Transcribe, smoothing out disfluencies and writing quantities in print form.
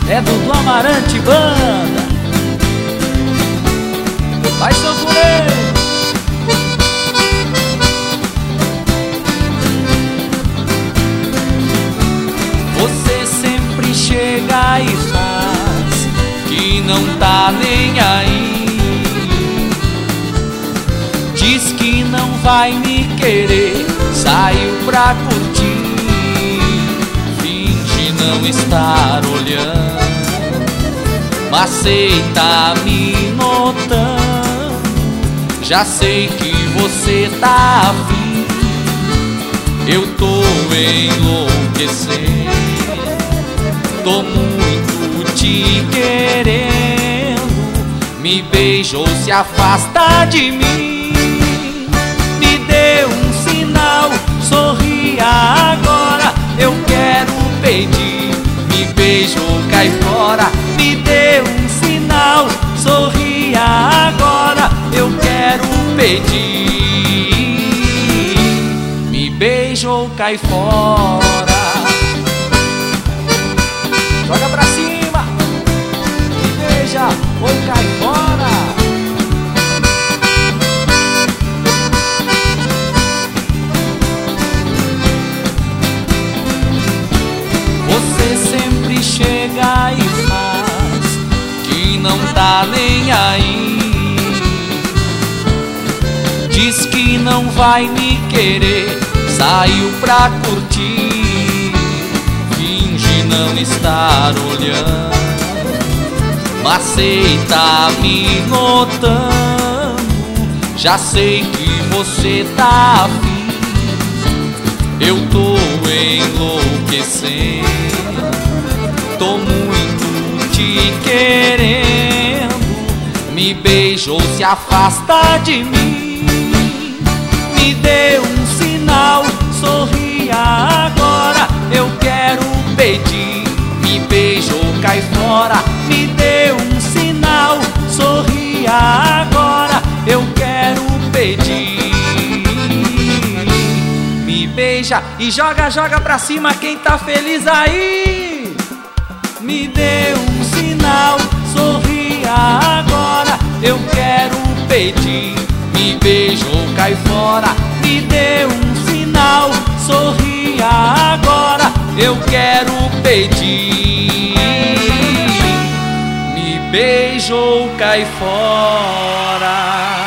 é do Amarante Banda. Vai, Sanfoneiro! Você sempre chega e faz que não tá nem aí. Diz que não vai me querer, saiu pra curtir, finge não estar olhando, mas sei tá me notando. Já sei que você tá afim, eu tô enlouquecendo, tô muito te querendo. Me beija ou se afasta de mim, me dê um sinal, sorria agora, eu quero pedir. Me beija ou cai fora, me dê um sinal, sorria agora, eu quero pedir. Me beija ou cai fora. Joga pra cima, me beija ou cai fora. Você sempre chega e faz que não tá nem aí. Diz que não vai me querer, saiu pra curtir, finge não estar olhando, mas sei tá me notando. Já sei que você tá afim, eu tô enlouquecendo, tô muito te querendo. Me beija ou se afasta de mim, me dê um sinal, sorria agora, eu quero pedir. Me beija ou cai fora, me dê um sinal, sorria agora, eu quero pedir. Me beija e joga, joga pra cima quem tá feliz aí. Me dê um sinal, sorria agora, eu quero pedir. Me beija ou cai fora, me dê um sinal, sorria agora, eu quero pedir. Me beija ou cai fora.